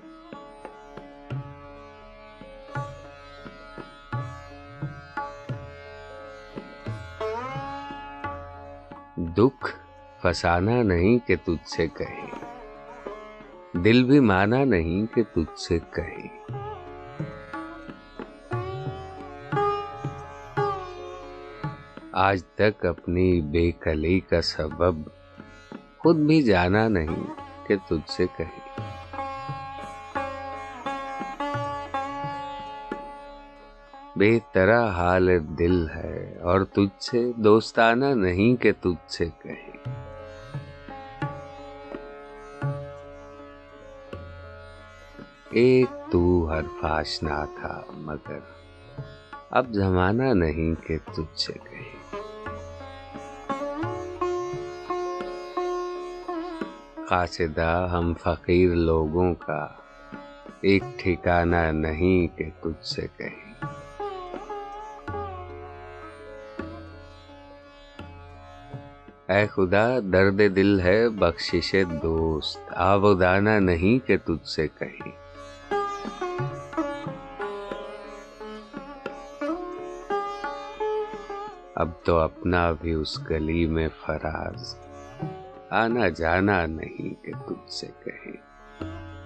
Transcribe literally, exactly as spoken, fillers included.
दुख फसाना नहीं कि तुझसे कहे, दिल भी माना नहीं कि तुझसे कहे। आज तक अपनी बेकली का सबब खुद भी जाना नहीं कि तुझसे कहे। बेतरा हाल दिल है और तुझसे दोस्ताना नहीं कि तुझसे कहे। एक तू हरफ आशना था मगर अब जमाना नहीं कि तुझसे कहे। कासिदा हम फकीर लोगों का एक ठिकाना नहीं कि तुझसे कहे। ऐ खुदा दर्द दिल है बख्शिशे दोस्त, आबोदाना नहीं कि तुझसे कहे। अब तो अपना भी उस गली में फराज, आना जाना नहीं कि तुझसे कहे।